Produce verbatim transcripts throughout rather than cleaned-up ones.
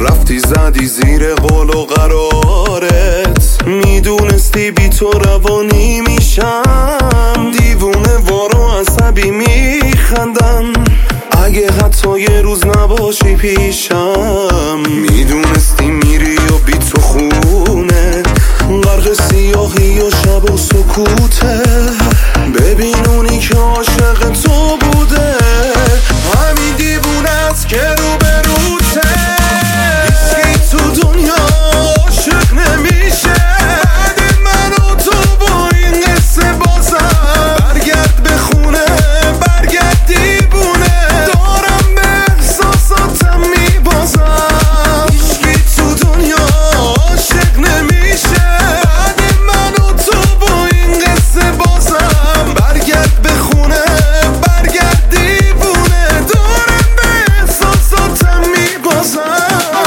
رفتی زدی زیر قول و قرارت، میدونستی بی تو روانی میشم. دیوونه وارو عصبی میخندم اگه حتی یه روز نباشی پیشم. میدونستی میری و بی تو خونه، غرق سیاهی و شب و سکوته. ببین اونی که عاشق تو بوده همین دیوونه است که رو به روته. هیچکی تو دنیا عاشق نمیشه بعد من و تو با این قصه بازم. برگرد به خونه، برگرد دیوونه، دارم به احساساتم میبازم. هیچکی تو دنیا عاشق نمیشه بعد من و تو با این قصه بازم. برگرد به خونه، برگرد دیوونه، دارم به احساساتم میبازم.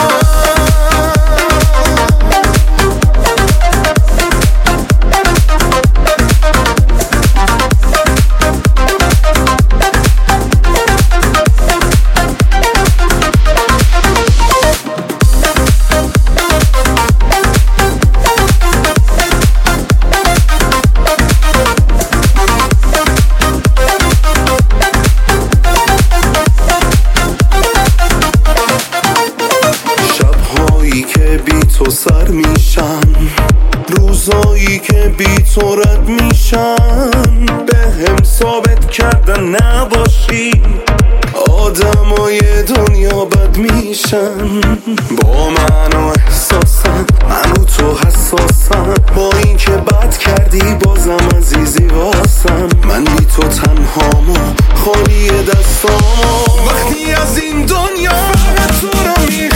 شبهایی که بی تو سر میشن، روزایی که بی تو رد میشن، به هم ثابت کردن نباشی آدمای دنیا بد میشن. با من و احساسم، من و تو حساسم، با این که بد کردی بازم عزیزی واسم. من بی تو تنهام و خالی دستام، وقتی از این دنیا فهم تو رو می